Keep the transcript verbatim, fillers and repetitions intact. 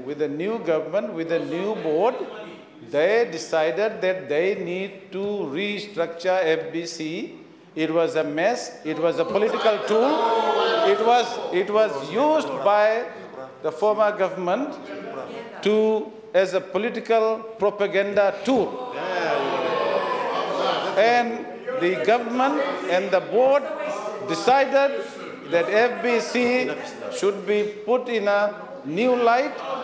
with the new government, with the new board, they decided that they need to restructure F B C. It was a mess. It was a political tool. It was, it was used by the former government to, as a political propaganda tool. And the government and the board decided that F B C should be put in a new light